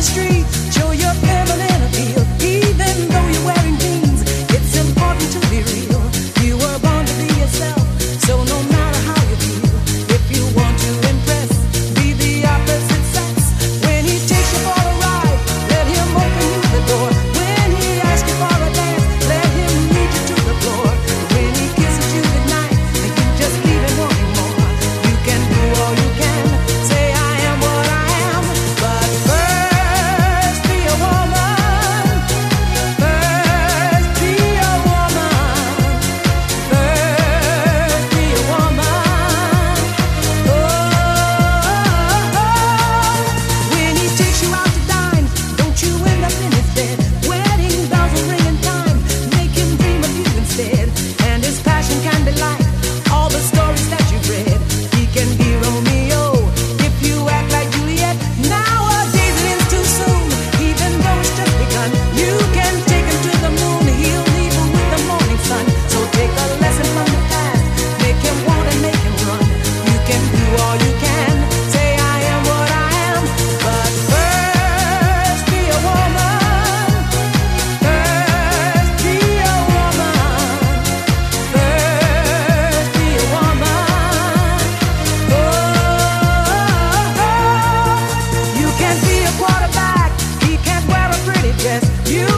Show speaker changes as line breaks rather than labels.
street, show your feminine appeal. Even though you're wearing jeans, it's important to be real. You were born to be yourself, so no matter how you feel, if you want to impress, be the opposite sex. When he takes you for a ride, let him open you the door. When he asks you for a dance, let him lead you to the floor. When he kisses you goodnight, and you just leave him wanting more. You can do all you can, say I am what I am, but first be a woman. First be a woman. First be a woman. Oh, when he takes you out to dine, don't you end up in his bed. Wedding bells will ring in time, make him dream of you instead. And his passion can be like all the stories that you've read. He can be Romeo if you act like Juliet. Nowadays it is too soon, even though it's just begun. You can take him to the moon, he'll leave him with the morning sun. So take a lesson from the past, make him want and make him run. You can do all you can, say I am what I am, but first be a woman. First be a woman. First be a woman. Oh, you can be a quarterback, he can't wear a pretty dress. You